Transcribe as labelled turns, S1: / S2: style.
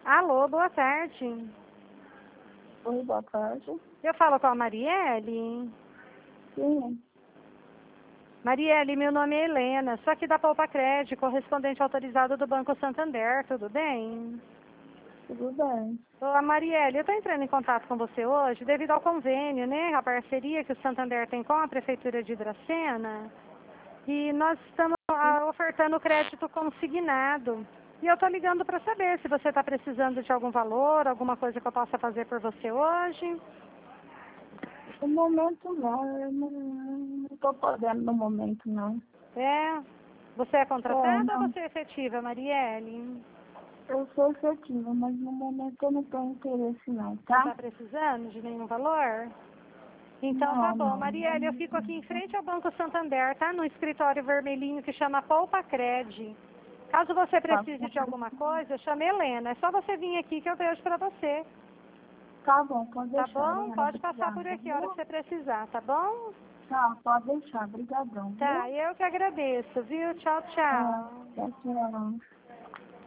S1: Alô, boa tarde.
S2: Oi, boa tarde.
S1: Eu falo com a Marielle.
S2: Sim,
S1: Marielle, meu nome é Helena, sou aqui da Poupa Crédito, correspondente autorizado do Banco Santander, tudo bem?
S2: tudo bem.
S1: Ô, Marielle, eu estou entrando em contato com você hoje devido ao convênio, né, a parceria que o Santander tem com a Prefeitura de Dracena, e nós estamos ofertando crédito consignado. E eu estou ligando para saber se você está precisando de algum valor, alguma coisa que eu possa fazer por você hoje.
S2: No momento não, eu não estou podendo no momento não.
S1: É? Você é contratada ou
S2: Não.
S1: você é efetiva, Marielle?
S2: Eu sou efetiva, mas no momento eu não tenho interesse não,
S1: Não
S2: tá?
S1: está precisando de nenhum valor? Então tá bom. Marielle, eu fico aqui em frente ao Banco Santander, tá? No escritório vermelhinho que chama Poupa Cred. Caso você precise de alguma coisa, chame Helena. É só você vir aqui que eu vejo para você.
S2: Tá bom, pode
S1: Tá
S2: deixar,
S1: bom?
S2: Helena.
S1: Pode passar por
S2: Obrigada,
S1: aqui a hora que
S2: viu?
S1: você precisar, tá bom?
S2: Tá, pode deixar. Obrigadão,
S1: Tá,
S2: viu?
S1: eu que agradeço, viu? Tchau, tchau.
S2: Tchau, tchau.